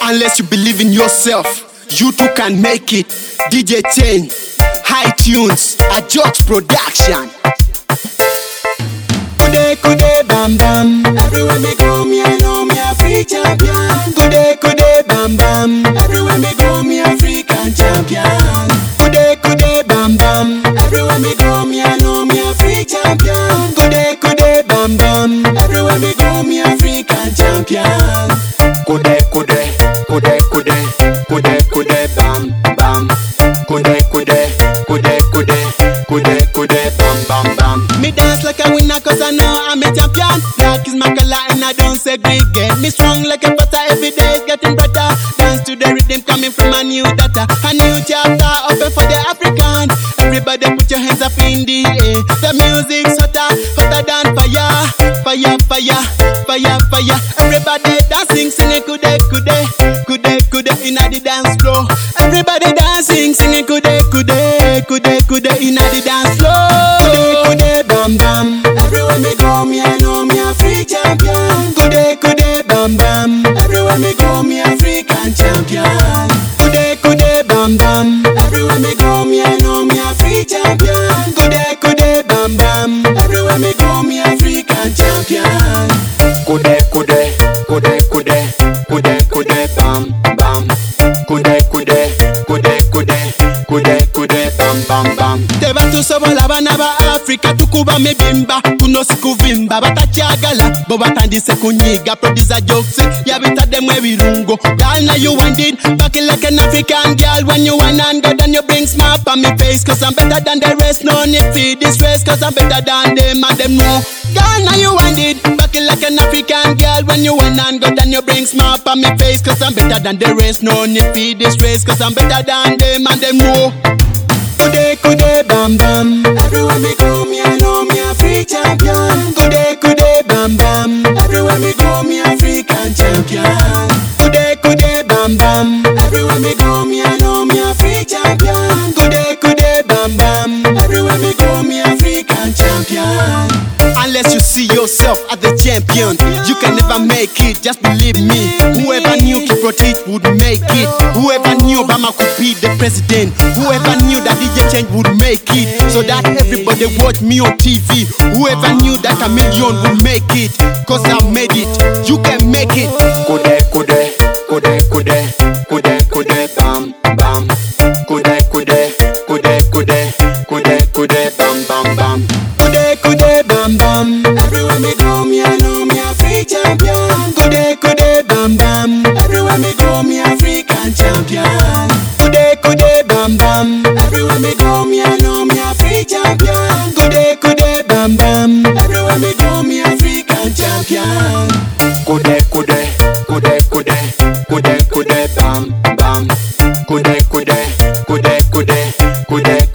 Unless you believe in yourself, you too can make it. DJ Chain, High Tunes, a Jokes Production. Kude bam bam. Everywhere me go, me I know me a free champion. Kude bam bam. Everywhere me go, me African champion. Kude bam bam. Everywhere me go, me I know me a free champion. Kude bam bam. Everywhere me go, me African champion. Kude bam bam. Kude bam bam. Me dance like a winner cause I know I'm a champion. Black is my color and I don't segregate. Me strong like a butter, every day is getting better. Dance to the rhythm coming from a new data. A new chapter open for the Africans. Everybody put your hands up in the air. The music's hotter than fire. Fire. Everybody dancing, singing kude inna the dance floor. Everybody dancing, singing kude inna the dance floor. Kude bam bam. Everywhere me go, me I know me a free champion. Kude bam bam. Everywhere me go, me African champion. Kude bam bam. Everywhere me go, me I know me a free champion. Kude bam bam. Everywhere me go, me African champion. Kude bam bam. Kude bam bam. Teba tusobola bana ba Africa tukuba mebimba kuno sikuvimba batachagala bo batandise kunyiga producer jokes yabita demwe birungo. Girl now you want it back like an African girl. When you want and go then you bring smile on me face cause I'm better than the rest. No need feed this stress cause I'm better than them and them know. Girl now you want it back like an African girl. When you want and go then you bring smile on me face cause I'm better than the rest. No need feed this stress cause I'm better than them and them know. Kude bam bam. Everywhere me go, me I know me a free champion. Kude bam bam. Everywhere me go, me African champion. Kude bam bam. Everywhere me go, me I know me a free champion. Kude bam bam. Everywhere me go, me African champion. Unless you see yourself as the champion, you can never make it, just believe me. Whoever knew Kiprotich would make it. Whoever knew Obama could be the president. Whoever knew that DJ Chain would make it, so that everybody watch me on TV. Whoever knew that a million would make it, cause I made it, you can make it. Kude bam bam. Kude bam bam. Kude bam bam. Everywhere me go, me I know me a free champion. Kude bam bam. Everywhere me go, me African champion. Kude bam bam. Everywhere me go, me I know me a free champion. Kude bam bam. Everywhere me go, me African champion. Kude bam bam. Kude